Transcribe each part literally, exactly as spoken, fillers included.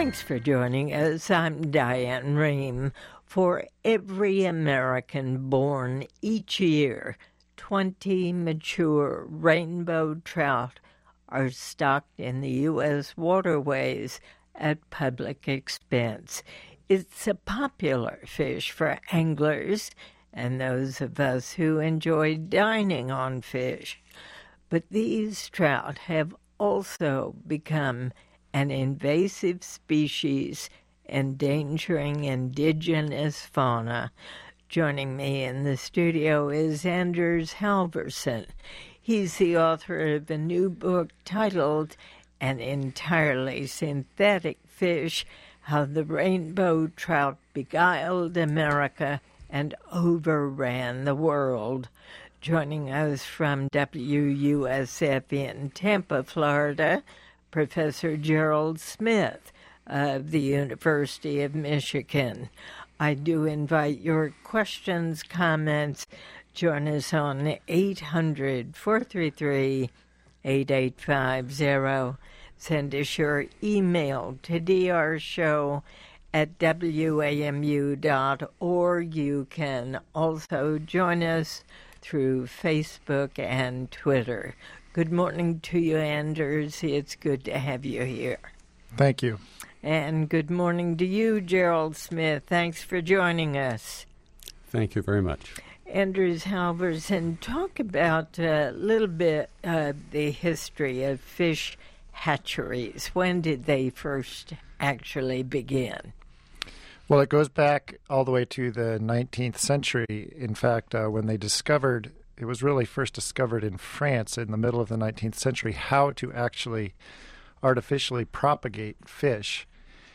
Thanks for joining us. I'm Diane Rehm. For every American born each year, twenty mature rainbow trout are stocked in the U S waterways at public expense. It's a popular fish for anglers and those of us who enjoy dining on fish. But these trout have also become an invasive species endangering indigenous fauna. Joining me in the studio is Anders Halverson. He's the author of a new book titled An Entirely Synthetic Fish, How the Rainbow Trout Beguiled America and Overran the World. Joining us from W U S F in Tampa, Florida, Professor Gerald Smith of the University of Michigan. I do invite your questions, comments. Join us on eight hundred, four three three, eight eight five zero. Send us your email to drshow at w a m u dot org. You can also join us through Facebook and Twitter. Good morning to you, Anders. It's good to have you here. Thank you. And good morning to you, Gerald Smith. Thanks for joining us. Thank you very much. Anders Halverson, talk about a little bit uh, the history of fish hatcheries. When did they first actually begin? Well, it goes back all the way to the nineteenth century. In fact, uh, when they discovered, it was really first discovered in France in the middle of the nineteenth century, how to actually artificially propagate fish.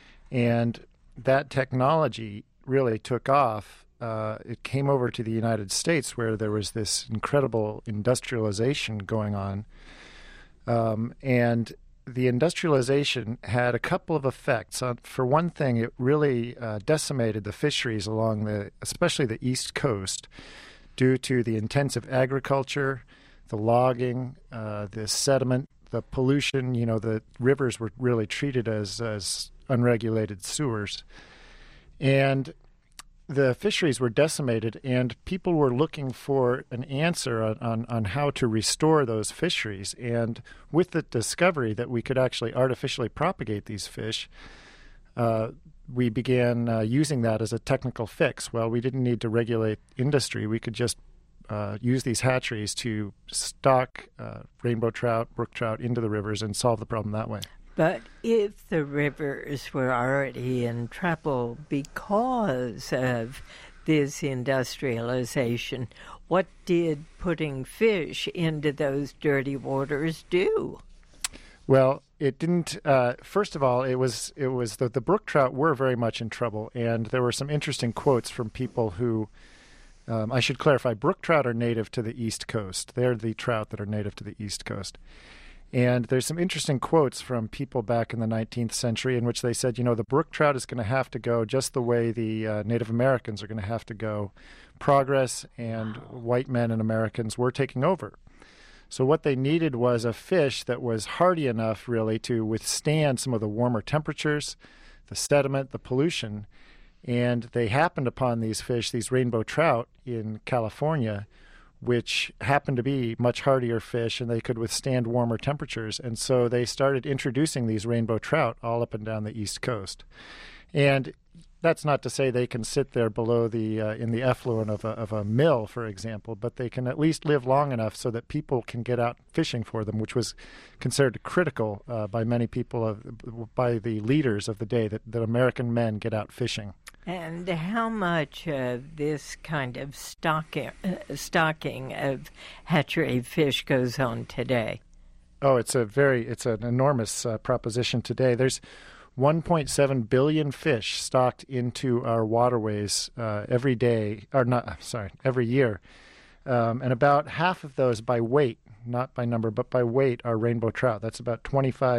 And that technology really took off. Uh, it came over to the United States where there was this incredible industrialization going on. Um, and the industrialization had a couple of effects. Uh, for one thing, it really uh, decimated the fisheries along the, especially the East Coast, due to the intensive agriculture, the logging, uh, the sediment, the pollution. You know, the rivers were really treated as, as unregulated sewers. And the fisheries were decimated, and people were looking for an answer on, on, on how to restore those fisheries. And with the discovery that we could actually artificially propagate these fish, uh, we began uh, using that as a technical fix. Well, we didn't need to regulate industry. We could just uh, use these hatcheries to stock uh, rainbow trout, brook trout into the rivers and solve the problem that way. But if the rivers were already in trouble because of this industrialization, what did putting fish into those dirty waters do? Well, it didn't. Uh, first of all, it was it was the, the brook trout were very much in trouble, and there were some interesting quotes from people who. Um, I should clarify: brook trout are native to the East Coast. They're the trout that are native to the East Coast. And there's some interesting quotes from people back in the nineteenth century in which they said, you know, the brook trout is going to have to go just the way the uh, Native Americans are going to have to go. Progress and white men and Americans were taking over. So what they needed was a fish that was hardy enough, really, to withstand some of the warmer temperatures, the sediment, the pollution. And they happened upon these fish, these rainbow trout in California, which happened to be much hardier fish, and they could withstand warmer temperatures. And so they started introducing these rainbow trout all up and down the East Coast. And that's not to say they can sit there below the uh, in the effluent of a, of a mill, for example, but they can at least live long enough so that people can get out fishing for them, which was considered critical uh, by many people, of, by the leaders of the day, that, that American men get out fishing. And how much of this kind of stocking, uh, stocking of hatchery fish goes on today? Oh, it's a very, it's an enormous uh, proposition today. There's one point seven billion fish stocked into our waterways uh, every day, or not, sorry, every year. Um, and about half of those by weight, not by number, but by weight, are rainbow trout. That's about twenty-five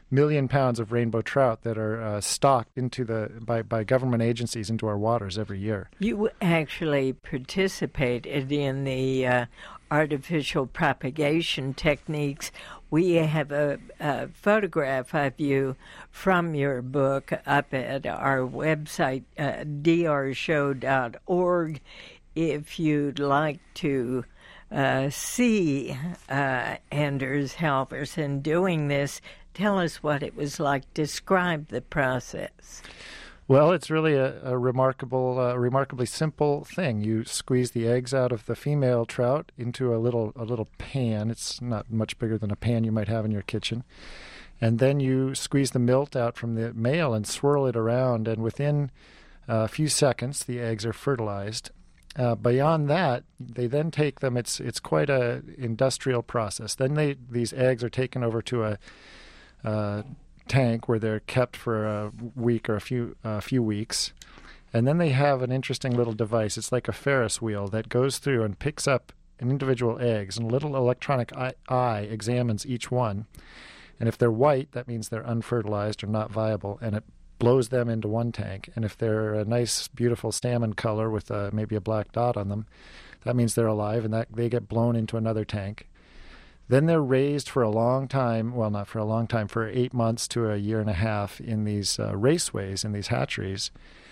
million pounds of rainbow trout that are uh, stocked into the by, by government agencies into our waters every year. You actually participated in the uh, artificial propagation techniques. We have a, a photograph of you from your book up at our website, uh, d r show dot org, if you'd like to uh, see uh, Anders Halverson doing this. Tell us what it was like. Describe the process. Well, it's really a, a remarkable, uh, remarkably simple thing. You squeeze the eggs out of the female trout into a little, a little pan. It's not much bigger than a pan you might have in your kitchen, and then you squeeze the milt out from the male and swirl it around. And within a few seconds, the eggs are fertilized. Uh, beyond that, they then take them. It's it's quite a industrial process. Then they these eggs are taken over to a uh, tank where they're kept for a week or a few a uh, few weeks, and then they have an interesting little device. It's like a Ferris wheel that goes through and picks up an individual eggs, and a little electronic eye, eye examines each one. And if they're white, that means they're unfertilized or not viable, and it blows them into one tank. And if they're a nice, beautiful salmon color with uh, maybe a black dot on them, that means they're alive, and that they get blown into another tank. Then they're raised for a long time, well, not for a long time, for eight months to a year and a half in these uh, raceways, in these hatcheries.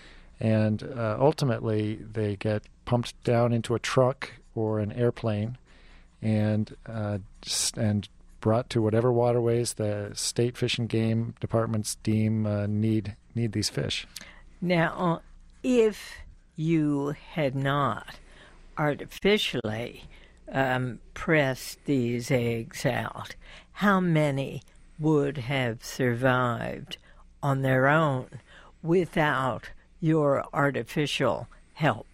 And uh, ultimately, they get pumped down into a truck or an airplane and uh, and brought to whatever waterways the state fish and game departments deem uh, need need these fish. Now, if you had not artificially um, pressed these eggs out, how many would have survived on their own without your artificial help?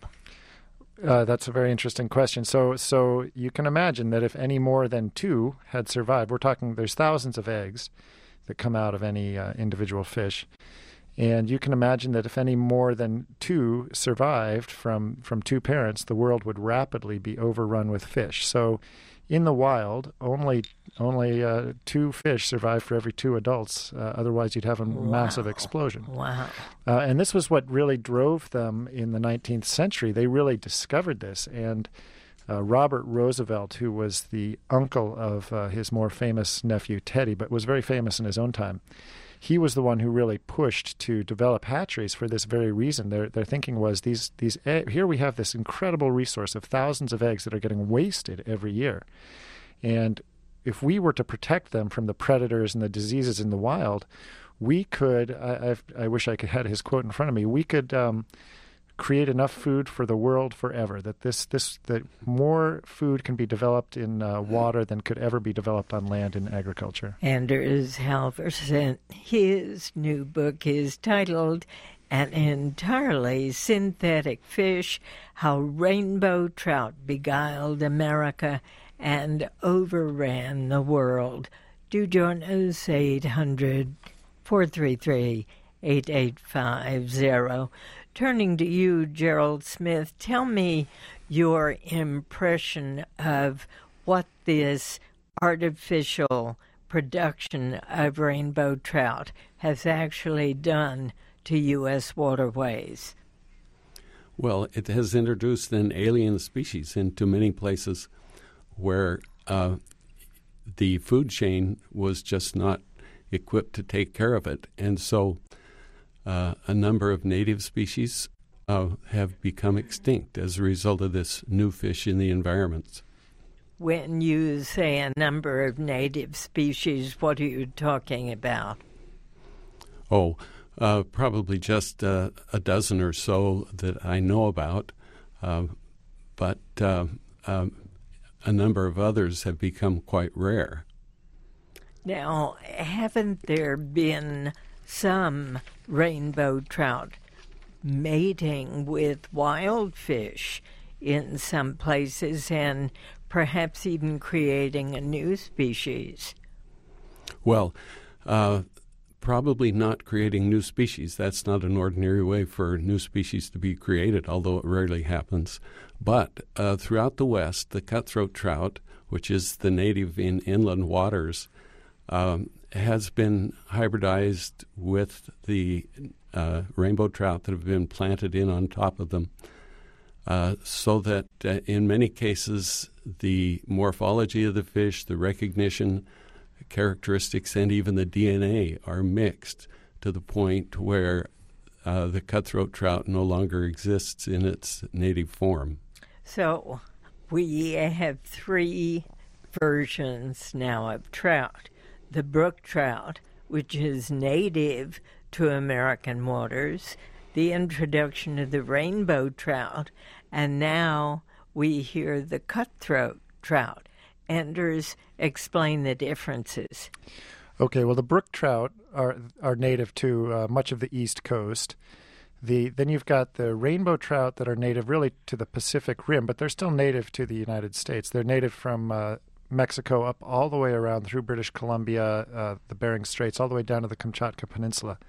Uh, that's a very interesting question. So, so you can imagine that if any more than two had survived, we're talking there's thousands of eggs that come out of any uh, individual fish, and you can imagine that if any more than two survived from from two parents, the world would rapidly be overrun with fish. So, in the wild, only only uh, two fish survive for every two adults. Uh, otherwise, you'd have a wow. massive explosion. Wow. Uh, and this was what really drove them in the nineteenth century. They really discovered this. And uh, Robert Roosevelt, who was the uncle of uh, his more famous nephew, Teddy, but was very famous in his own time, he was the one who really pushed to develop hatcheries for this very reason. Their their thinking was these these egg, here we have this incredible resource of thousands of eggs that are getting wasted every year, and if we were to protect them from the predators and the diseases in the wild, we could. I I've, I wish I could had his quote in front of me. We could um, create enough food for the world forever. That this this that more food can be developed in uh, water than could ever be developed on land in agriculture. Anders Halverson, his new book is titled "An Entirely Synthetic Fish: How Rainbow Trout Beguiled America and Overran the World." Do join us, eight hundred, four three three, eight eight five zero. Turning to you, Gerald Smith, tell me your impression of what this artificial production of rainbow trout has actually done to U S waterways. Well, it has introduced an alien species into many places where uh, the food chain was just not equipped to take care of it. And so uh, a number of native species uh, have become extinct as a result of this new fish in the environments. When you say a number of native species, what are you talking about? Oh, uh, probably just uh, a dozen or so that I know about, uh, but uh, um, a number of others have become quite rare. Now, haven't there been some rainbow trout mating with wild fish in some places and perhaps even creating a new species? Well, uh, probably not creating new species. That's not an ordinary way for new species to be created, although it rarely happens. But uh, throughout the West, the cutthroat trout, which is the native in inland waters, um, has been hybridized with the uh, rainbow trout that have been planted in on top of them, uh, so that uh, in many cases the morphology of the fish, the recognition characteristics, and even the D N A are mixed to the point where uh, the cutthroat trout no longer exists in its native form. So we have three versions now of trout. The brook trout, which is native to American waters, the introduction of the rainbow trout, and now we hear the cutthroat trout. Anders, explain the differences. Okay, well, the brook trout are are native to uh, much of the East Coast. The then you've got the rainbow trout that are native really to the Pacific Rim, but they're still native to the United States. They're native from uh, Mexico up all the way around through British Columbia, uh, the Bering Straits, all the way down to the Kamchatka Peninsula.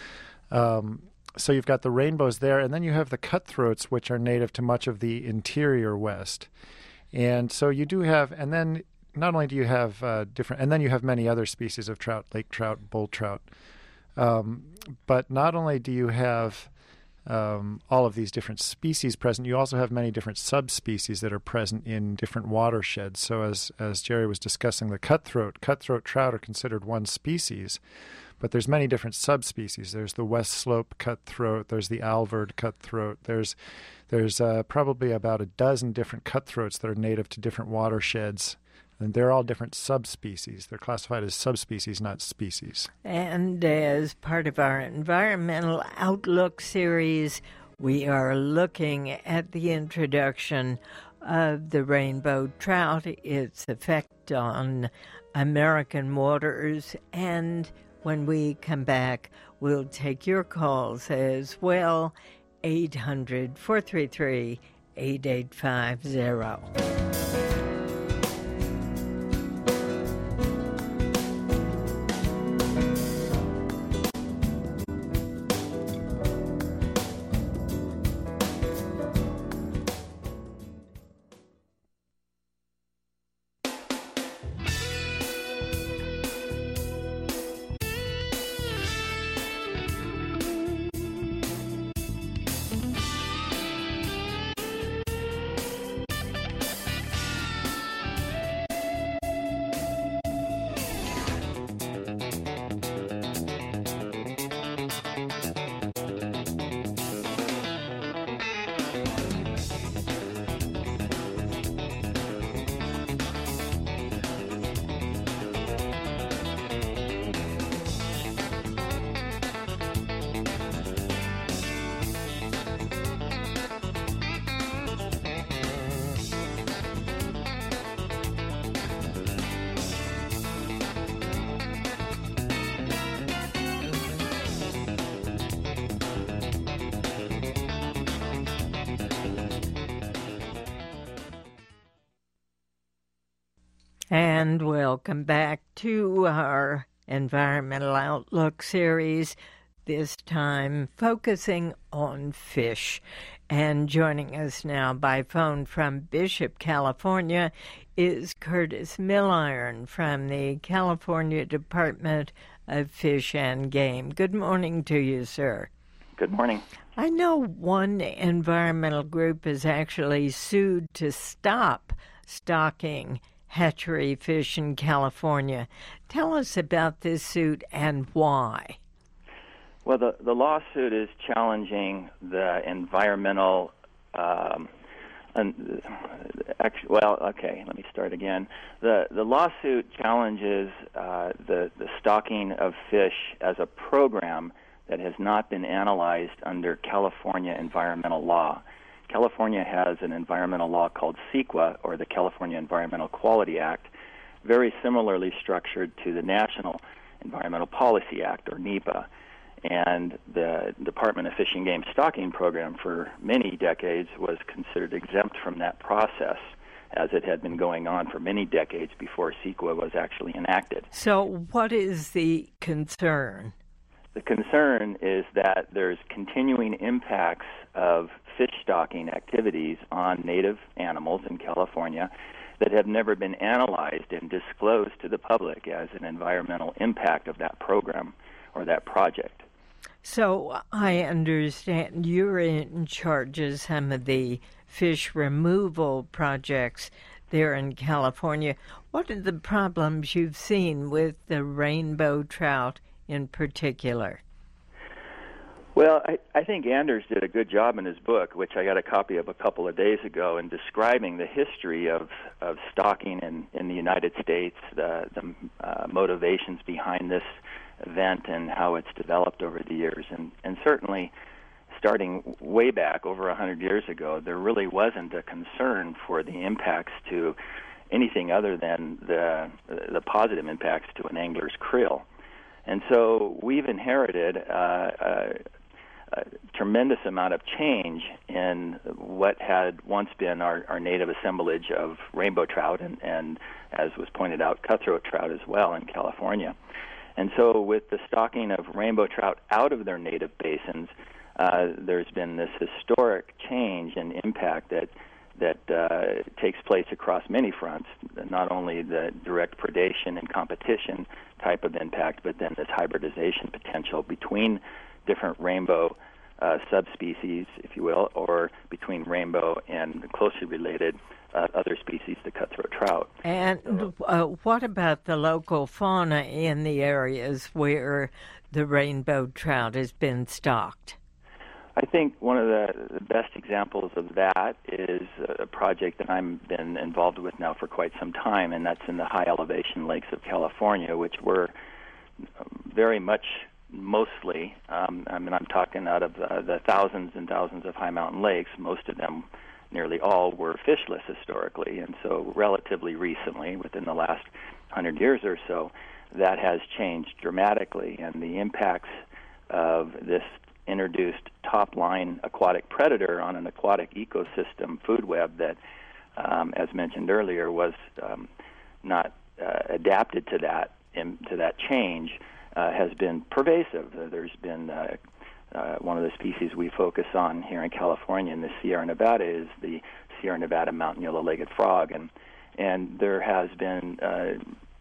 Um, so you've got the rainbows there, and then you have the cutthroats, which are native to much of the interior West. And so you do have, and then not only do you have uh, different, and then you have many other species of trout, lake trout, bull trout. Um, but not only do you have um, all of these different species present, you also have many different subspecies that are present in different watersheds. So as as Jerry was discussing, the cutthroat, cutthroat trout are considered one species, but there's many different subspecies. There's the West Slope cutthroat, there's the Alvord cutthroat, there's there's uh, probably about a dozen different cutthroats that are native to different watersheds. And they're all different subspecies. They're classified as subspecies, not species. And as part of our Environmental Outlook series, we are looking at the introduction of the rainbow trout, its effect on American waters, and when we come back, we'll take your calls as well, eight hundred, four three three, eight eight five zero. And welcome back to our Environmental Outlook series, this time focusing on fish. And joining us now by phone from Bishop, California, is Curtis Milliron from the California Department of Fish and Game. Good morning to you, sir. Good morning. I know one environmental group has actually sued to stop stocking hatchery fish in California. Tell us about this suit and why. Well, the, the lawsuit is challenging the environmental, um, and, actually, well, okay, let me start again. The the lawsuit challenges uh, the, the stocking of fish as a program that has not been analyzed under California environmental law. California has an environmental law called CEQA, or the California Environmental Quality Act, very similarly structured to the National Environmental Policy Act, or NEPA. And the Department of Fish and Game stocking program for many decades was considered exempt from that process, as it had been going on for many decades before CEQA was actually enacted. So what is the concern? The concern is that there's continuing impacts of fish stocking activities on native animals in California, that have never been analyzed and disclosed to the public as an environmental impact of that program or that project. So I understand you're in charge of some of the fish removal projects there in California. What are the problems you've seen with the rainbow trout in particular? Well, I, I think Anders did a good job in his book, which I got a copy of a couple of days ago, in describing the history of, of stocking in, in the United States, the, the uh, motivations behind this event, and how it's developed over the years. And, and certainly, starting way back over one hundred years ago, there really wasn't a concern for the impacts to anything other than the, the positive impacts to an angler's krill. And so we've inherited uh, a, a tremendous amount of change in what had once been our, our native assemblage of rainbow trout and, and, as was pointed out, cutthroat trout as well in California. And so with the stocking of rainbow trout out of their native basins, uh, there's been this historic change and impact that that uh, takes place across many fronts, not only the direct predation and competition type of impact, but then this hybridization potential between different rainbow uh, subspecies, if you will, or between rainbow and closely related uh, other species, the cutthroat trout. And uh, what about the local fauna in the areas where the rainbow trout has been stocked? I think one of the, the best examples of that is a project that I've been involved with now for quite some time, and that's in the high elevation lakes of California, which were very much mostly, um, I mean, I'm talking out of uh, the thousands and thousands of high mountain lakes, most of them, nearly all, were fishless historically. And so relatively recently, within the last hundred years or so, that has changed dramatically, and the impacts of this introduced top-line aquatic predator on an aquatic ecosystem food web that, um, as mentioned earlier, was um, not uh, adapted to that in, to that change, uh, has been pervasive. There's been uh, uh, one of the species we focus on here in California in the Sierra Nevada is the Sierra Nevada mountain yellow-legged frog, and and there has been uh,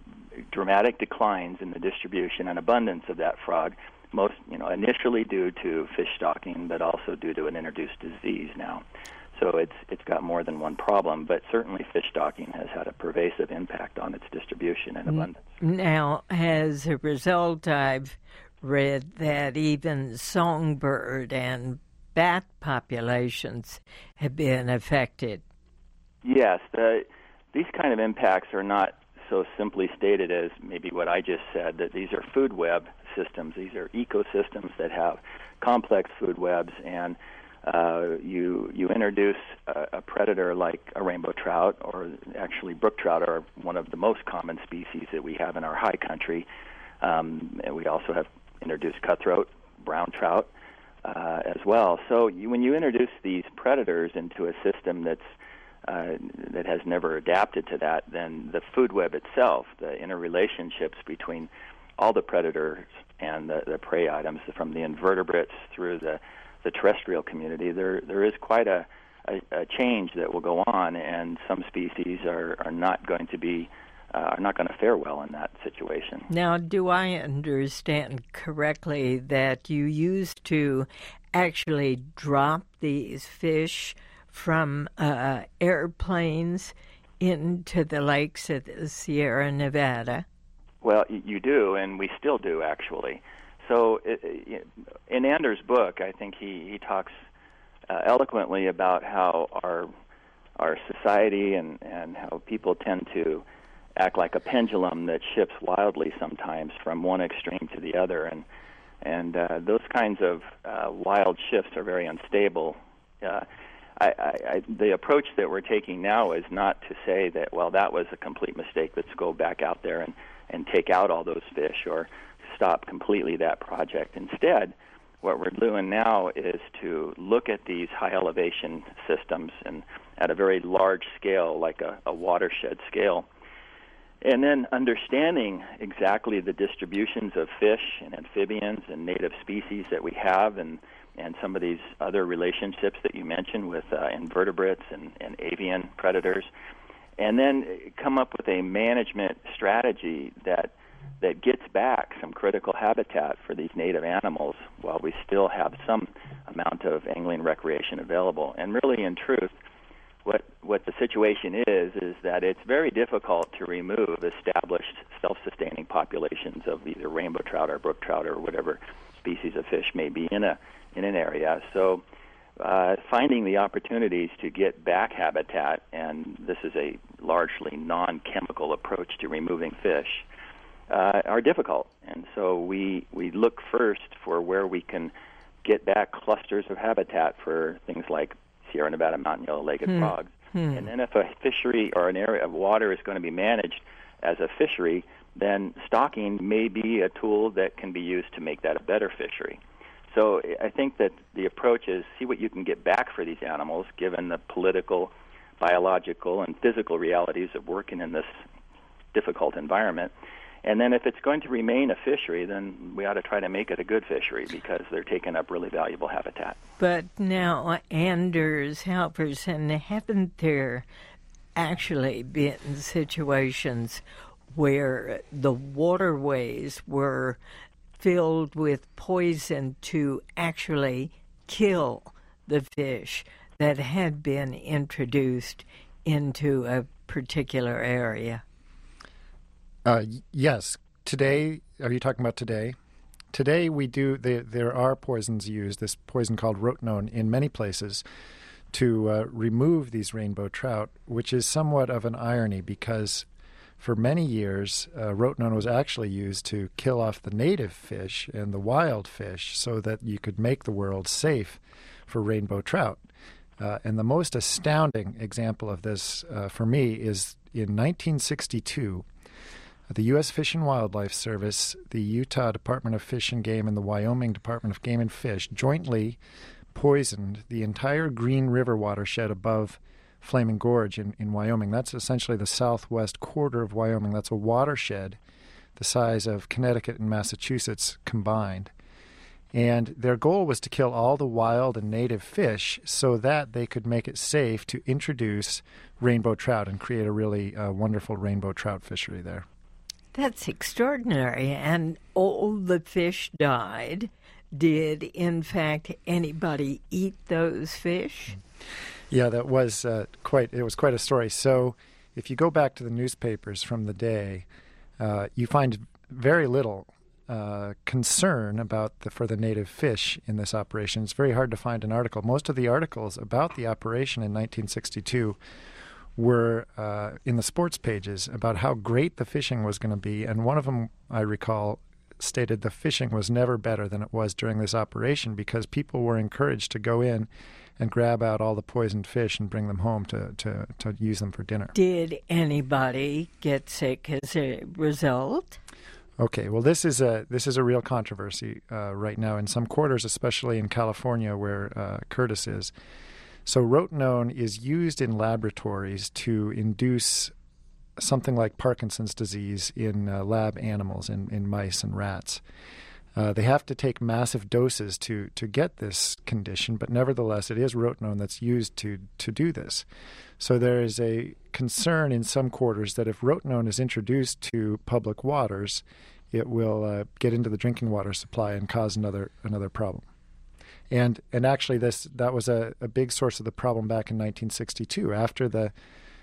dramatic declines in the distribution and abundance of that frog. Most, you know, initially due to fish stocking, but also due to an introduced disease now. So it's it's got more than one problem, but certainly fish stocking has had a pervasive impact on its distribution and abundance. Now, as a result, I've read that even songbird and bat populations have been affected. Yes, the, these kind of impacts are not so simply stated as maybe what I just said, that these are food web systems. These are ecosystems that have complex food webs, and uh, you you introduce a, a predator like a rainbow trout, or actually brook trout are one of the most common species that we have in our high country. Um, and we also have introduced cutthroat, brown trout uh, as well. So you, when you introduce these predators into a system that's Uh, that has never adapted to that, then the food web itself, the interrelationships between all the predators and the, the prey items, from the invertebrates through the, the terrestrial community, there there is quite a, a, a change that will go on, and some species are, are not going to be uh, are not going to fare well in that situation. Now, do I understand correctly that you used to actually drop these fish from uh, airplanes into the lakes of the Sierra Nevada? Well, you do, and we still do, actually. So it, it, in Anders' book, I think he, he talks uh, eloquently about how our our society and, and how people tend to act like a pendulum that shifts wildly sometimes from one extreme to the other, and and uh, those kinds of uh, wild shifts are very unstable. Uh, I, I, I, the approach that we're taking now is not to say that, well, that was a complete mistake, let's go back out there and, and take out all those fish or stop completely that project. Instead, what we're doing now is to look at these high elevation systems and at a very large scale, like a, a watershed scale, and then understanding exactly the distributions of fish and amphibians and native species that we have, and and some of these other relationships that you mentioned with uh, invertebrates and, and avian predators, and then come up with a management strategy that that gets back some critical habitat for these native animals while we still have some amount of angling recreation available. And really, in truth, what what the situation is is that it's very difficult to remove established self-sustaining populations of either rainbow trout or brook trout or whatever species of fish may be in a in an area. So uh, finding the opportunities to get back habitat, and this is a largely non-chemical approach to removing fish, uh, are difficult. And so we we look first for where we can get back clusters of habitat for things like Sierra Nevada mountain yellow-legged hmm. frogs. Hmm. And then if a fishery or an area of water is going to be managed as a fishery, then stocking may be a tool that can be used to make that a better fishery. So I think that the approach is see what you can get back for these animals, given the political, biological, and physical realities of working in this difficult environment. And then if it's going to remain a fishery, then we ought to try to make it a good fishery because they're taking up really valuable habitat. But now, Anders Halvorsen, haven't there actually been situations where the waterways were filled with poison to actually kill the fish that had been introduced into a particular area? Uh, yes. Today, are you talking about today? Today we do, there, there are poisons used, this poison called rotenone, in many places to uh, remove these rainbow trout, which is somewhat of an irony because for many years, uh, rotenone was actually used to kill off the native fish and the wild fish so that you could make the world safe for rainbow trout. Uh, and the most astounding example of this uh, for me is in nineteen sixty-two, the U S Fish and Wildlife Service, the Utah Department of Fish and Game, and the Wyoming Department of Game and Fish jointly poisoned the entire Green River watershed above Flaming Gorge in, in Wyoming. That's essentially the southwest quarter of Wyoming. That's a watershed the size of Connecticut and Massachusetts combined. And their goal was to kill all the wild and native fish so that they could make it safe to introduce rainbow trout and create a really uh, wonderful rainbow trout fishery there. That's extraordinary. And all the fish died. Did, in fact, anybody eat those fish? Yeah, that was uh, quite, it was quite a story. So if you go back to the newspapers from the day, uh, you find very little uh, concern about the, for the native fish in this operation. It's very hard to find an article. Most of the articles about the operation in nineteen sixty-two were uh, in the sports pages about how great the fishing was going to be. And one of them, I recall, stated the fishing was never better than it was during this operation because people were encouraged to go in and grab out all the poisoned fish and bring them home to, to, to use them for dinner. Did anybody get sick as a result? Okay, well, this is a this is a real controversy uh, right now in some quarters, especially in California where uh, Curtis is. So rotenone is used in laboratories to induce something like Parkinson's disease in uh, lab animals, in, in mice and rats. Uh, they have to take massive doses to, to get this condition, but nevertheless, it is rotenone that's used to, to do this. So there is a concern in some quarters that if rotenone is introduced to public waters, it will uh, get into the drinking water supply and cause another another problem. And and actually, this that was a, a big source of the problem back in nineteen sixty-two. After the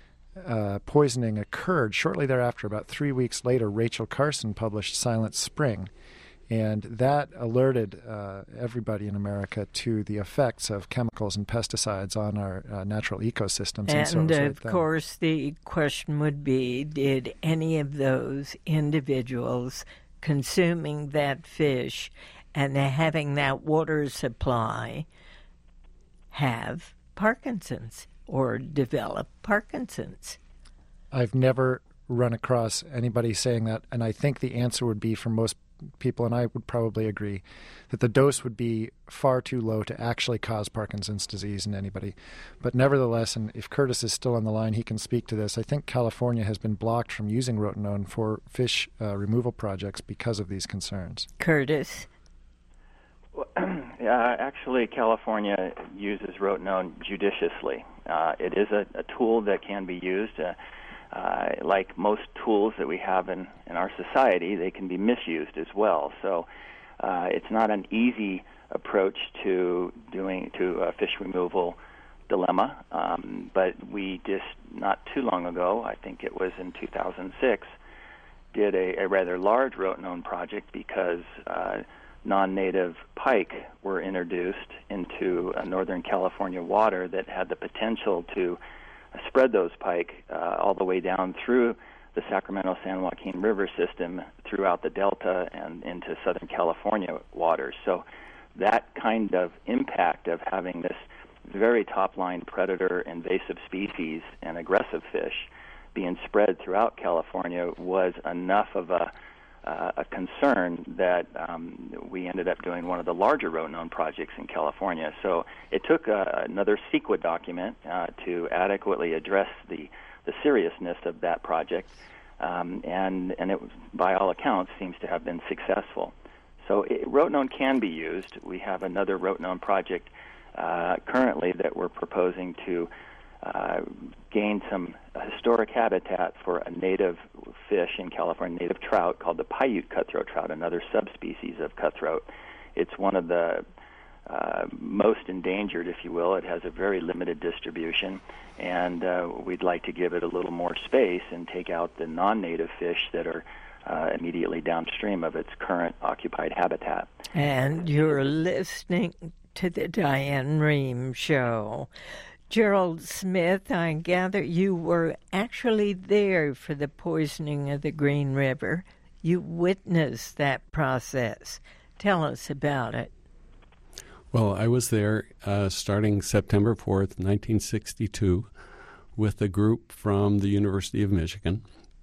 uh, poisoning occurred, shortly thereafter, about three weeks later, Rachel Carson published Silent Spring. And that alerted uh, everybody in America to the effects of chemicals and pesticides on our uh, natural ecosystems. And, and so it was right of then. course, the question would be, did any of those individuals consuming that fish and having that water supply have Parkinson's or develop Parkinson's? I've never run across anybody saying that, and I think the answer would be for most people, and I would probably agree, that the dose would be far too low to actually cause Parkinson's disease in anybody. But nevertheless, and if Curtis is still on the line, he can speak to this. I think California has been blocked from using rotenone for fish uh, removal projects because of these concerns. Curtis? Well, yeah, actually, California uses rotenone judiciously. Uh, it is a, a tool that can be used. Uh, uh, like most tools that we have in, in our society, they can be misused as well. So uh, it's not an easy approach to doing to a fish removal dilemma, um, but we just not too long ago, I think it was in two thousand six, did a, a rather large rotenone project because uh, non-native pike were introduced into uh, Northern California water that had the potential to uh, spread those pike uh, all the way down through the Sacramento-San Joaquin River system throughout the Delta and into Southern California waters. So that kind of impact of having this very top-line predator, invasive species, and aggressive fish being spread throughout California was enough of a, uh, a concern that um, we ended up doing one of the larger rotenone projects in California. So it took uh, another CEQA document uh, to adequately address the, the seriousness of that project, um, and, and it, by all accounts, seems to have been successful. So it, rotenone can be used. We have another rotenone project Uh, currently that we're proposing to uh, gain some historic habitat for a native fish in California, native trout called the Paiute cutthroat trout, another subspecies of cutthroat. It's one of the uh, most endangered, if you will. It has a very limited distribution, and uh, we'd like to give it a little more space and take out the non-native fish that are uh, immediately downstream of its current occupied habitat. And you're listening to the Diane Rehm Show. Gerald Smith, I gather you were actually there for the poisoning of the Green River. You witnessed that process. Tell us about it. Well, I was there uh, starting September fourth, nineteen sixty-two, with a group from the University of Michigan,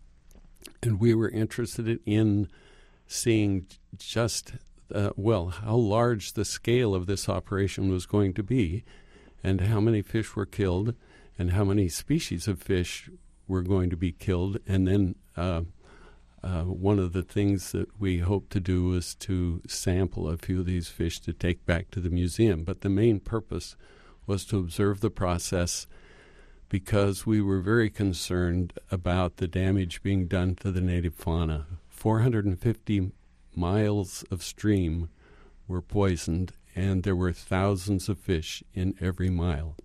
and we were interested in seeing just Uh, well, how large the scale of this operation was going to be, and how many fish were killed, and how many species of fish were going to be killed. And then uh, uh, one of the things that we hoped to do was to sample a few of these fish to take back to the museum. But the main purpose was to observe the process because we were very concerned about the damage being done to the native fauna. four hundred fifty miles of stream were poisoned, and there were thousands of fish in every mile.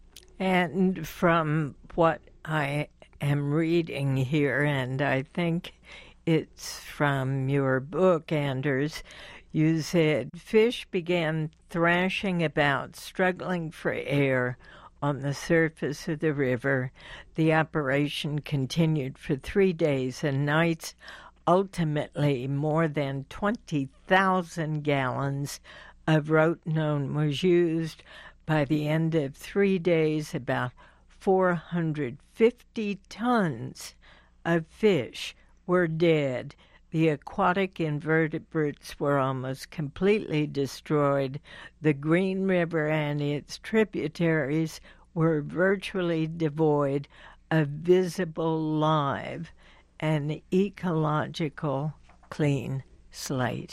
And from what I am reading here, and I think it's from your book, Anders, you said fish began thrashing about, struggling for air on the surface of the river. The operation continued for three days and nights. Ultimately, more than twenty thousand gallons of rotenone was used. By the end of three days, about four hundred fifty tons of fish were dead. The aquatic invertebrates were almost completely destroyed. The Green River and its tributaries were virtually devoid of visible life, an ecological clean slate.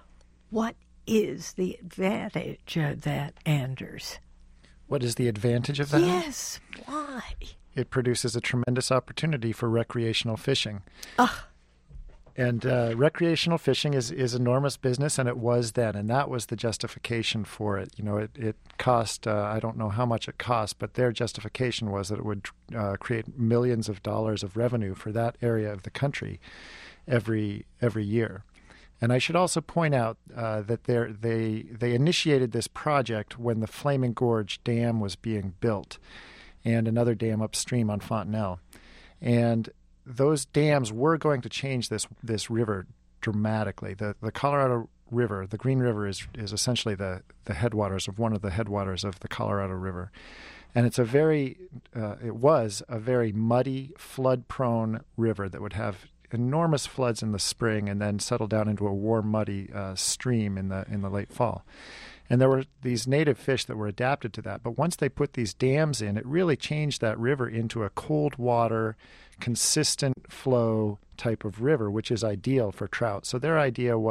What is the advantage of that, Anders? What is the advantage of that? Yes, why? It produces a tremendous opportunity for recreational fishing. Ugh. And uh, recreational fishing is, is enormous business, and it was then, and that was the justification for it. You know, it, it cost, uh, I don't know how much it cost, but their justification was that it would uh, create millions of dollars of revenue for that area of the country every every year. And I should also point out uh, that they they initiated this project when the Flaming Gorge Dam was being built, and another dam upstream on Fontenelle. And those dams were going to change this this river dramatically. The the Colorado River, the Green River, is is essentially the, the headwaters of one of the headwaters of the Colorado River. And it's a very, uh, it was a very muddy, flood-prone river that would have enormous floods in the spring and then settle down into a warm, muddy uh, stream in the in the late fall. And there were these native fish that were adapted to that. But once they put these dams in, it really changed that river into a cold water, consistent flow type of river, which is ideal for trout. So their idea was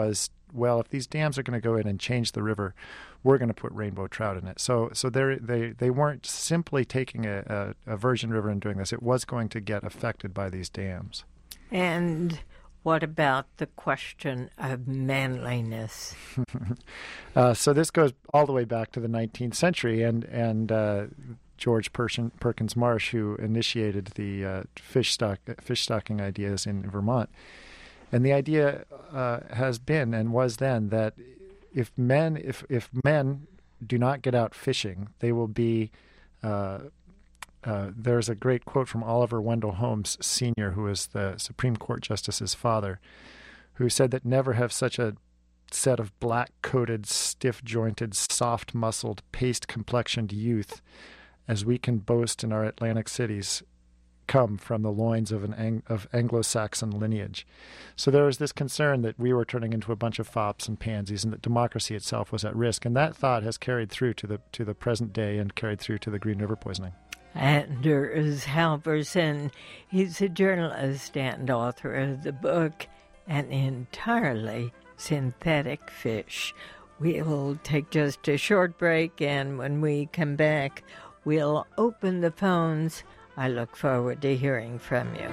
well, if these dams are going to go in and change the river, we're going to put rainbow trout in it. So so they they weren't simply taking a, a, a virgin river and doing this. It was going to get affected by these dams. And what about the question of manliness? uh, so this goes all the way back to the nineteenth century, and and uh, George Pershing, Perkins Marsh, who initiated the uh, fish stock fish stocking ideas in Vermont. And the idea uh, has been and was then that if men if if men do not get out fishing, they will be. Uh, uh, there's a great quote from Oliver Wendell Holmes Senior, who was the Supreme Court Justice's father, who said that never have such a set of black-coated, stiff-jointed, soft-muscled, paste-complexioned youth as we can boast in our Atlantic cities come from the loins of an Ang- of Anglo-Saxon lineage. So there was this concern that we were turning into a bunch of fops and pansies, and that democracy itself was at risk. And that thought has carried through to the to the present day and carried through to the Green River poisoning. Anders Halvorsen, he's a journalist and author of the book An Entirely Synthetic Fish. We'll take just a short break, and when we come back, we'll open the phones. I look forward to hearing from you.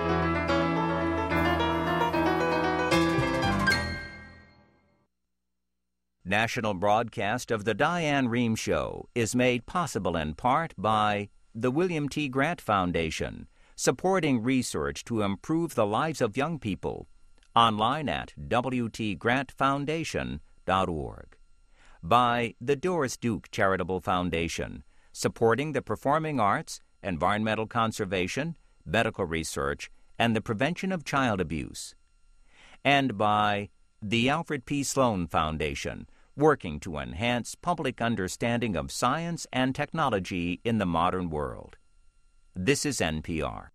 National broadcast of The Diane Rehm Show is made possible in part by the William T. Grant Foundation, supporting research to improve the lives of young people. Online at w t grant foundation dot org. By the Doris Duke Charitable Foundation, supporting the performing arts, environmental conservation, medical research, and the prevention of child abuse. And by the Alfred P. Sloan Foundation, working to enhance public understanding of science and technology in the modern world. This is N P R.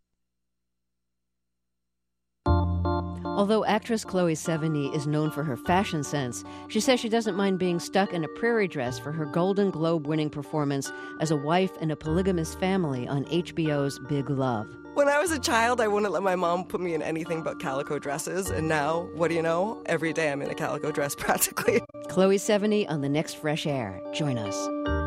Although actress Chloe Sevigny is known for her fashion sense, she says she doesn't mind being stuck in a prairie dress for her Golden Globe-winning performance as a wife in a polygamous family on H B O's Big Love. When I was a child, I wouldn't let my mom put me in anything but calico dresses, and now, what do you know? Every day I'm in a calico dress practically. Chloe Sevigny on the next Fresh Air. Join us.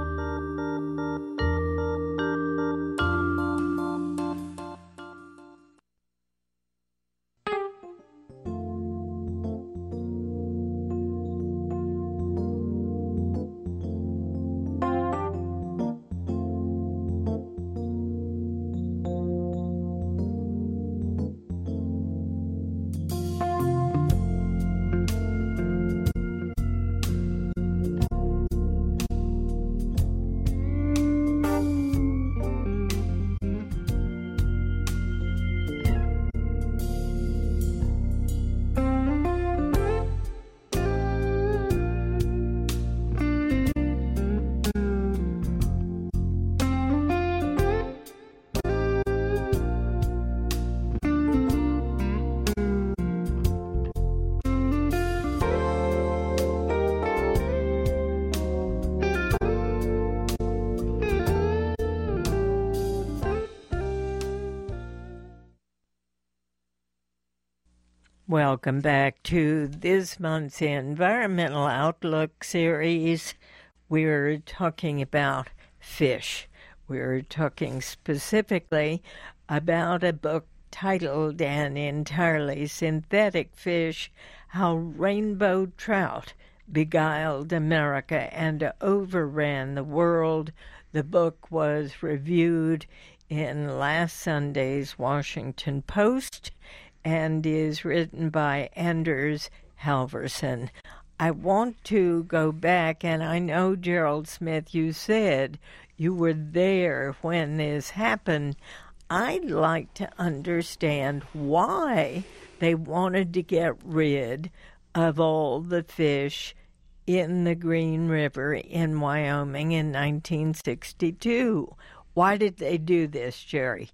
Welcome back to this month's Environmental Outlook series. We're talking about fish. We're talking specifically about a book titled An Entirely Synthetic Fish, How Rainbow Trout Beguiled America and Overran the World. The book was reviewed in last Sunday's Washington Post and is written by Anders Halvorsen. I want to go back, and I know, Gerald Smith, you said you were there when this happened. I'd like to understand why they wanted to get rid of all the fish in the Green River in Wyoming in nineteen sixty-two. Why did they do this, Jerry?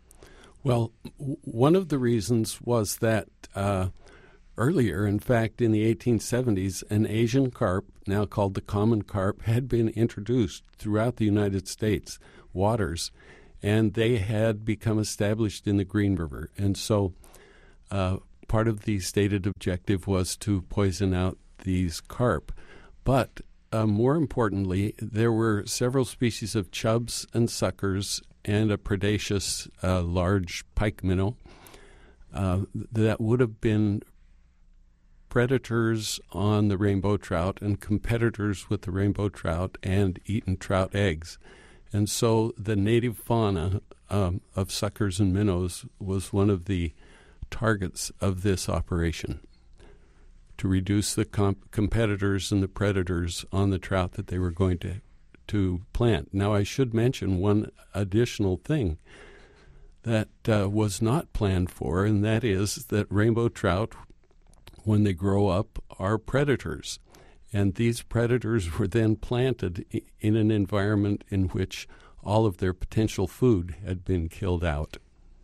Well, w- one of the reasons was that uh, earlier, in fact, in the eighteen seventies, an Asian carp, now called the common carp, had been introduced throughout the United States waters, and they had become established in the Green River. And so uh, part of the stated objective was to poison out these carp. But uh, more importantly, there were several species of chubs and suckers and a predaceous uh, large pike minnow uh, that would have been predators on the rainbow trout and competitors with the rainbow trout and eaten trout eggs. And so the native fauna um, of suckers and minnows was one of the targets of this operation, to reduce the comp- competitors and the predators on the trout that they were going to, to plant. Now, I should mention one additional thing that uh, was not planned for, and that is that rainbow trout, when they grow up, are predators. And these predators were then planted I- in an environment in which all of their potential food had been killed out.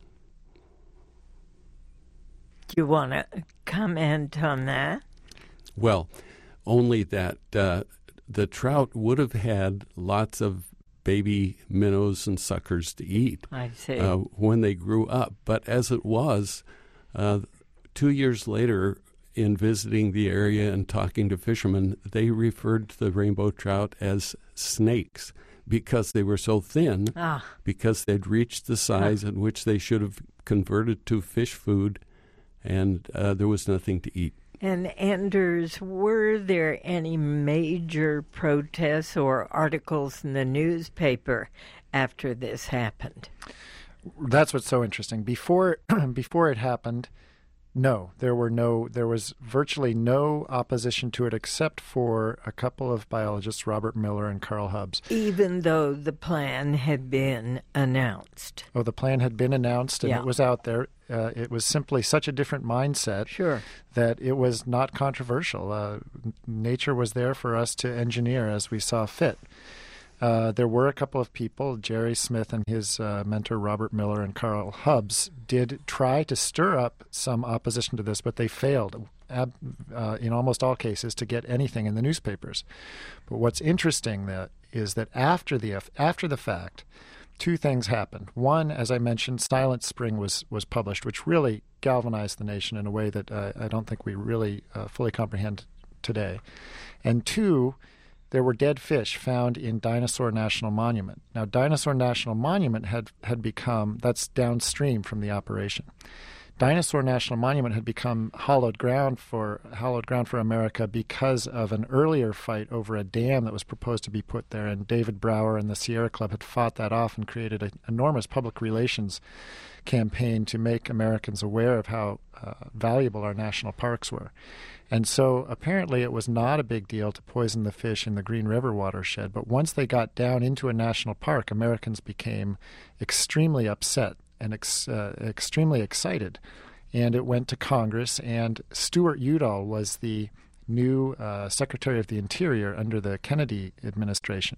Do you want to comment on that? Well, only that uh, the trout would have had lots of baby minnows and suckers to eat I see. uh, when they grew up. But as it was, uh, two years later, in visiting the area and talking to fishermen, they referred to the rainbow trout as snakes because they were so thin, ah. because they'd reached the size at which they should have converted to fish food, and uh, there was nothing to eat. And Anders, were there any major protests or articles in the newspaper after this happened? That's what's so interesting. Before before it happened, no, there were no. There was virtually no opposition to it, except for a couple of biologists, Robert Miller and Carl Hubbs. Even though the plan had been announced. Oh, the plan had been announced and Yeah. it was out there. Uh, it was simply such a different mindset Sure. that it was not controversial. Uh, n- nature was there for us to engineer as we saw fit. Uh, there were a couple of people, Jerry Smith and his uh, mentor Robert Miller and Carl Hubbs, did try to stir up some opposition to this, but they failed ab- uh, in almost all cases to get anything in the newspapers. But what's interesting that is that after the after the fact, two things happened. One, as I mentioned, Silent Spring was was published, which really galvanized the nation in a way that uh, I don't think we really uh, fully comprehend today. And two, there were dead fish found in Dinosaur National Monument. Now, Dinosaur National Monument had, had become, that's downstream from the operation. Dinosaur National Monument had become hallowed ground for hallowed ground for America because of an earlier fight over a dam that was proposed to be put there, and David Brower and the Sierra Club had fought that off and created an enormous public relations campaign to make Americans aware of how uh, valuable our national parks were. And so apparently it was not a big deal to poison the fish in the Green River watershed, but once they got down into a national park, Americans became extremely upset and ex- uh, extremely excited. And it went to Congress, and Stuart Udall was the new uh, Secretary of the Interior under the Kennedy administration.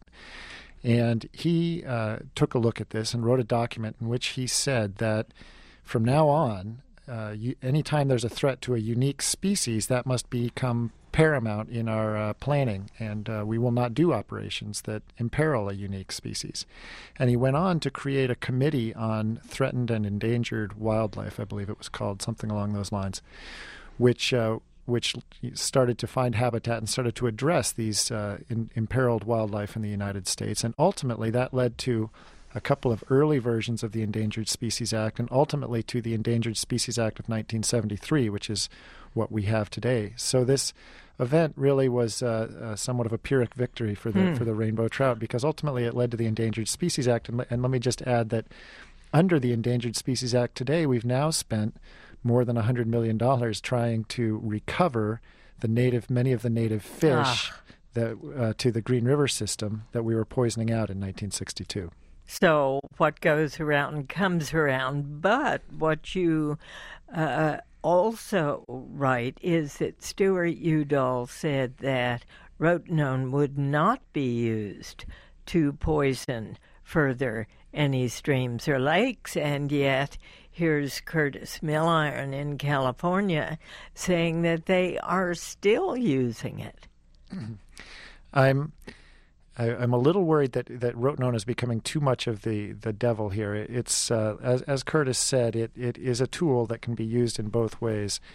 And he uh, took a look at this and wrote a document in which he said that from now on, uh, you, anytime there's a threat to a unique species, that must become paramount in our uh, planning, and uh, we will not do operations that imperil a unique species. And he went on to create a committee on threatened and endangered wildlife, I believe it was called, something along those lines, which uh, which started to find habitat and started to address these uh, in, imperiled wildlife in the United States. And ultimately that led to a couple of early versions of the Endangered Species Act, and ultimately to the Endangered Species Act of nineteen seventy-three, which is what we have today. So this event really was uh, uh, somewhat of a Pyrrhic victory for the Hmm. for the rainbow trout, because ultimately it led to the Endangered Species Act. And, le- and let me just add that under the Endangered Species Act today, we've now spent more than one hundred million dollars trying to recover the native, many of the native fish Ah. that uh, to the Green River system that we were poisoning out in nineteen sixty-two. So what goes around comes around. But what you uh, also write is that Stuart Udall said that rotenone would not be used to poison further any streams or lakes, and yet here's Curtis Milliron in California saying that they are still using it. I'm I, I'm a little worried that, that rotenone is becoming too much of the, the devil here. It, it's uh, as as Curtis said, it, it is a tool that can be used in both ways.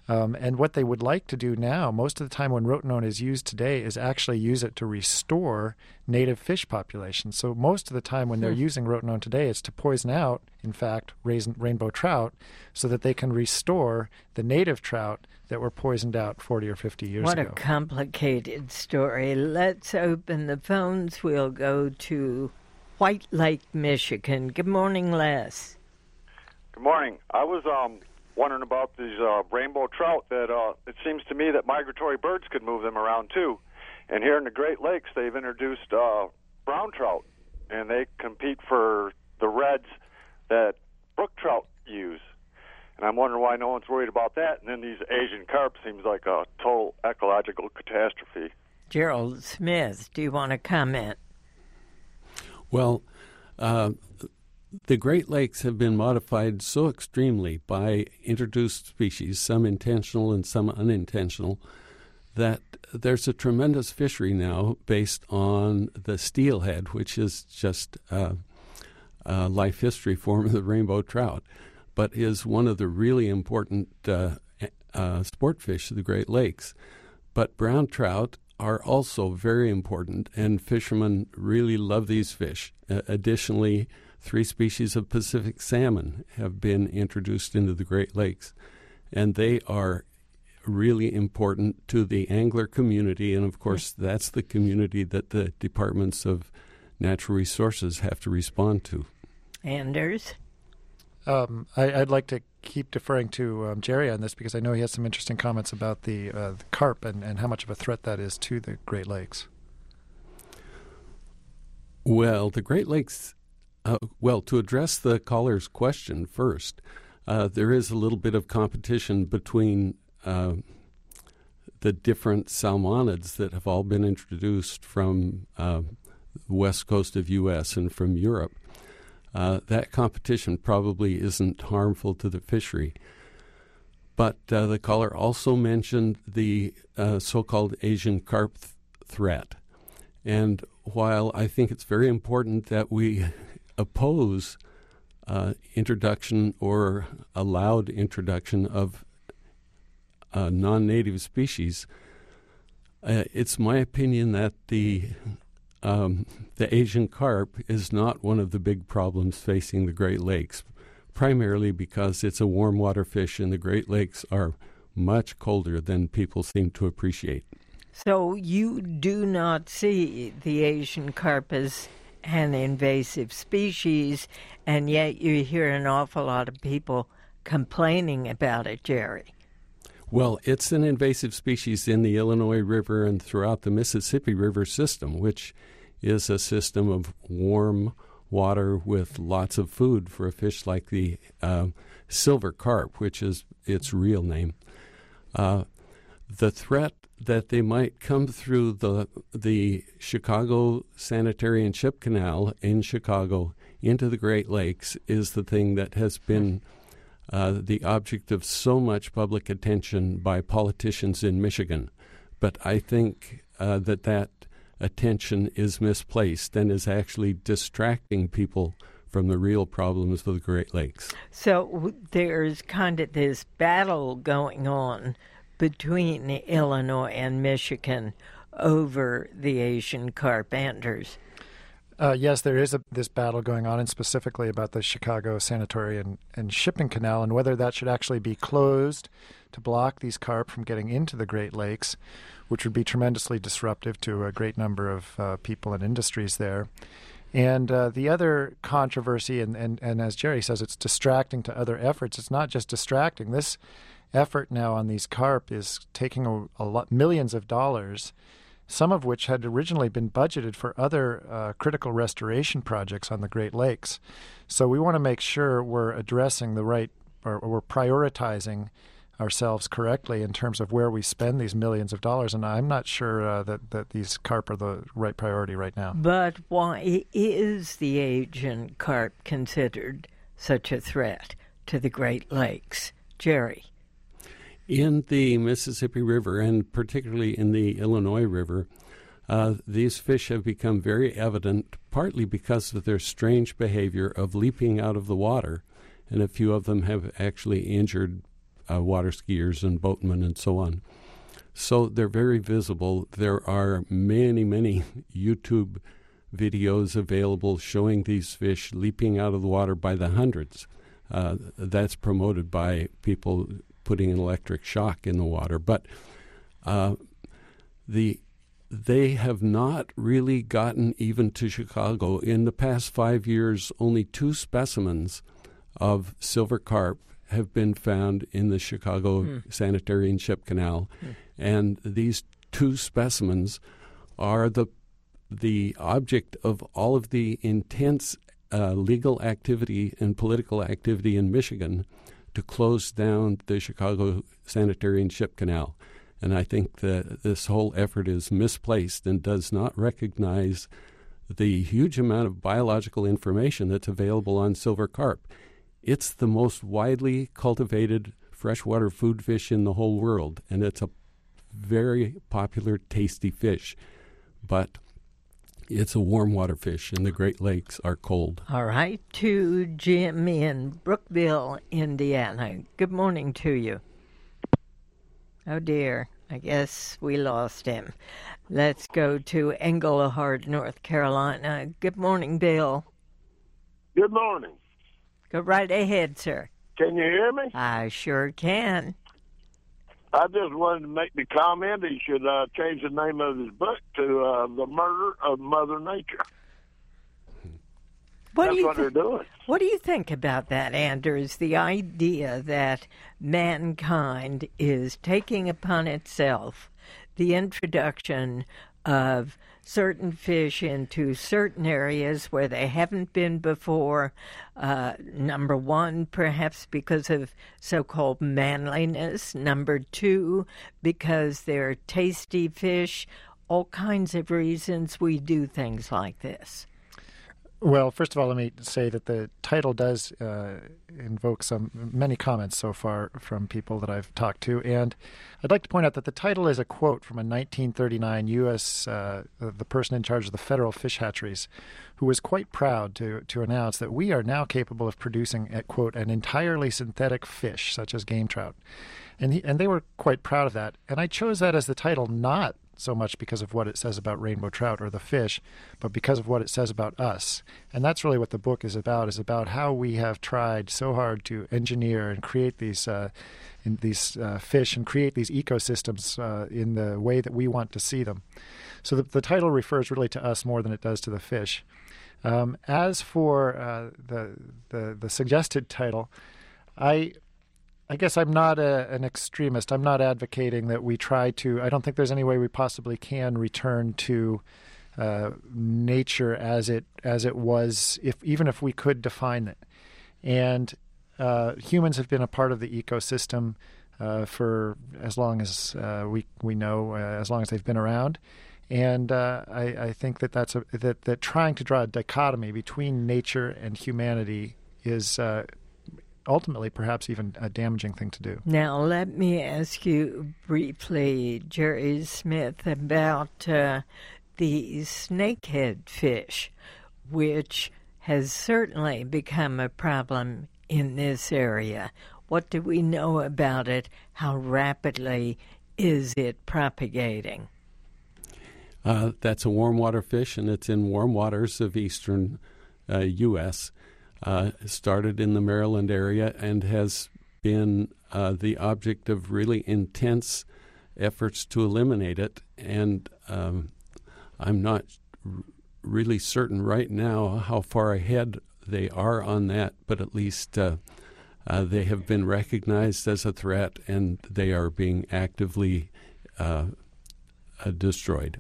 Um, and what they would like to do now, most of the time when rotenone is used today, is actually use it to restore native fish populations. So most of the time when they're hmm. using rotenone today, it's to poison out, in fact, raisin, rainbow trout, so that they can restore the native trout that were poisoned out forty or fifty years what ago. What a complicated story. Let's open the phones. We'll go to White Lake, Michigan. Good morning, Les. Good morning. I was um, wondering about these uh, rainbow trout that uh, it seems to me that migratory birds could move them around too. And here in the Great Lakes, they've introduced uh, brown trout, and they compete for the reds that brook trout use. And I'm wondering why no one's worried about that. And then these Asian carp seems like a total ecological catastrophe. Gerald Smith, do you want to comment? Well, uh, the Great Lakes have been modified so extremely by introduced species, some intentional and some unintentional, that there's a tremendous fishery now based on the steelhead, which is just uh, a life history form of the rainbow trout, but is one of the really important uh, uh, sport fish of the Great Lakes. But brown trout are also very important, and fishermen really love these fish. Uh, additionally, three species of Pacific salmon have been introduced into the Great Lakes, and they are really important to the angler community, and of course that's the community that the departments of natural resources have to respond to. Anders? Um, I, I'd like to keep deferring to um, Jerry on this because I know he has some interesting comments about the, uh, the carp and, and how much of a threat that is to the Great Lakes. Well, the Great Lakes, uh, well, to address the caller's question first, uh, there is a little bit of competition between uh, the different salmonids that have all been introduced from uh, the west coast of U S and from Europe. Uh, that competition probably isn't harmful to the fishery. But uh, the caller also mentioned the uh, so-called Asian carp th- threat. And while I think it's very important that we oppose uh, introduction or allowed introduction of uh, non-native species, uh, it's my opinion that the Um, the Asian carp is not one of the big problems facing the Great Lakes, primarily because it's a warm water fish and the Great Lakes are much colder than people seem to appreciate. So you do not see the Asian carp as an invasive species, and yet you hear an awful lot of people complaining about it, Jerry. Well, it's an invasive species in the Illinois River and throughout the Mississippi River system, which is a system of warm water with lots of food for a fish like the uh, silver carp, which is its real name. Uh, the threat that they might come through the the Chicago Sanitary and Ship Canal in Chicago into the Great Lakes is the thing that has been Uh, the object of so much public attention by politicians in Michigan. But I think uh, that that attention is misplaced and is actually distracting people from the real problems of the Great Lakes. So there's kind of this battle going on between Illinois and Michigan over the Asian carp, Anders. Uh, yes, there is a, this battle going on, and specifically about the Chicago Sanitary and, and Shipping Canal and whether that should actually be closed to block these carp from getting into the Great Lakes, which would be tremendously disruptive to a great number of uh, people and industries there. And uh, the other controversy, and, and, and as Jerry says, it's distracting to other efforts. It's not just distracting. This effort now on these carp is taking a, a lot, millions of dollars, some of which had originally been budgeted for other uh, critical restoration projects on the Great Lakes. So we want to make sure we're addressing the right, or, or we're prioritizing ourselves correctly in terms of where we spend these millions of dollars. And I'm not sure uh, that, that these carp are the right priority right now. But why is the Asian carp considered such a threat to the Great Lakes? Jerry? In the Mississippi River, and particularly in the Illinois River, uh, these fish have become very evident, partly because of their strange behavior of leaping out of the water, and a few of them have actually injured uh, water skiers and boatmen and so on. So they're very visible. There are many, many YouTube videos available showing these fish leaping out of the water by the hundreds. Uh, that's promoted by people putting an electric shock in the water. But uh, the they have not really gotten even to Chicago. In the past five years, only two specimens of silver carp have been found in the Chicago hmm. Sanitary and Ship Canal. Hmm. And these two specimens are the the object of all of the intense uh, legal activity and political activity in Michigan to close down the Chicago Sanitary and Ship Canal. And I think that this whole effort is misplaced and does not recognize the huge amount of biological information that's available on silver carp. It's the most widely cultivated freshwater food fish in the whole world, and it's a very popular, tasty fish. But it's a warm water fish, and the Great Lakes are cold. All right, to Jim in Brookville, Indiana. Good morning to you. Oh, dear. I guess we lost him. Let's go to Englehart, North Carolina. Good morning, Bill. Good morning. Go right ahead, sir. Can you hear me? I sure can. I just wanted to make the comment he should uh, change the name of his book to uh, The Murder of Mother Nature. What That's do you what th- they're doing. What do you think about that, Anders? The idea that mankind is taking upon itself the introduction of certain fish into certain areas where they haven't been before. Uh, number one, perhaps because of so-called manliness. Number two, because they're tasty fish. All kinds of reasons we do things like this. Well, first of all, let me say that the title does uh, invoke some many comments so far from people that I've talked to, and I'd like to point out that the title is a quote from a nineteen thirty-nine U S uh, the person in charge of the federal fish hatcheries, who was quite proud to to announce that we are now capable of producing, at quote, an entirely synthetic fish such as game trout, and he, and they were quite proud of that. And I chose that as the title not so much because of what it says about rainbow trout or the fish, but because of what it says about us. And that's really what the book is about, is about how we have tried so hard to engineer and create these uh, in these uh, fish and create these ecosystems uh, in the way that we want to see them. So the, the title refers really to us more than it does to the fish. Um, as for uh, the, the the suggested title, I I guess I'm not a, an extremist. I'm not advocating that we try to, I don't think there's any way we possibly can return to uh, nature as it as it was, if even if we could define it. And uh, humans have been a part of the ecosystem uh, for as long as uh, we we know, uh, as long as they've been around. And uh, I, I think that that's a, that that trying to draw a dichotomy between nature and humanity is Uh, ultimately perhaps even a damaging thing to do. Now, let me ask you briefly, Jerry Smith, about uh, the snakehead fish, which has certainly become a problem in this area. What do we know about it? How rapidly is it propagating? Uh, that's a warm water fish, and it's in warm waters of eastern uh, U S Uh, started in the Maryland area and has been uh, the object of really intense efforts to eliminate it. And um, I'm not r- really certain right now how far ahead they are on that, but at least uh, uh, they have been recognized as a threat, and they are being actively uh, uh, destroyed.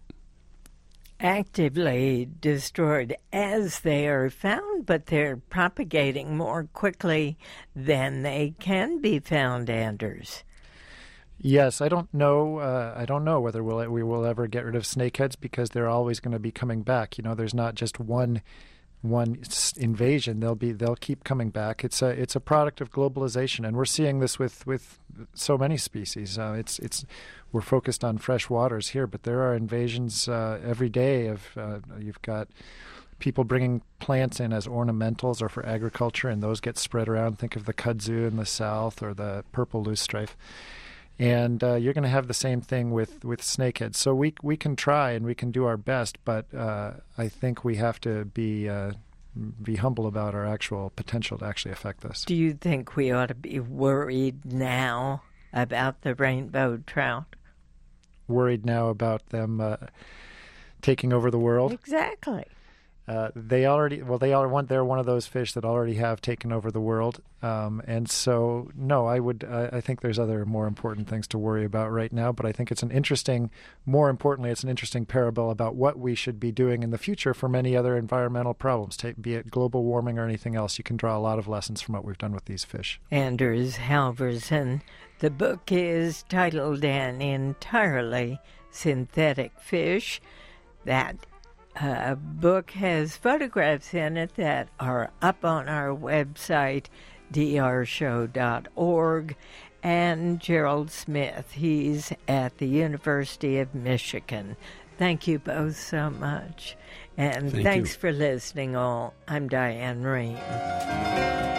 Actively destroyed as they are found, but they're propagating more quickly than they can be found, Anders. Yes, I don't know. Uh, I don't know whether we'll, we will ever get rid of snakeheads, because they're always going to be coming back. You know, there's not just one one invasion. They'll be they'll keep coming back. It's a it's a product of globalization, and we're seeing this with, with so many species. Uh, it's it's we're focused on fresh waters here, but there are invasions uh, every day. Of uh, you've got people bringing plants in as ornamentals or for agriculture, and those get spread around. Think of the kudzu in the south or the purple loosestrife. And uh, you're going to have the same thing with, with snakeheads. So we we can try and we can do our best, but uh, I think we have to be uh, be humble about our actual potential to actually affect this. Do you think we ought to be worried now about the rainbow trout? Worried now about them uh, taking over the world? Exactly. Uh, they already, well, they are one. They're one of those fish that already have taken over the world, um, and so no, I would. Uh, I think there's other more important things to worry about right now. But I think it's an interesting, more importantly, it's an interesting parable about what we should be doing in the future for many other environmental problems, take, be it global warming or anything else. You can draw a lot of lessons from what we've done with these fish. Anders Halverson. The book is titled An Entirely Synthetic Fish. That Uh, book has photographs in it that are up on our website, d r show dot org, and Gerald Smith. He's at the University of Michigan. Thank you both so much. And Thank thanks you. for listening all. I'm Diane Rehm.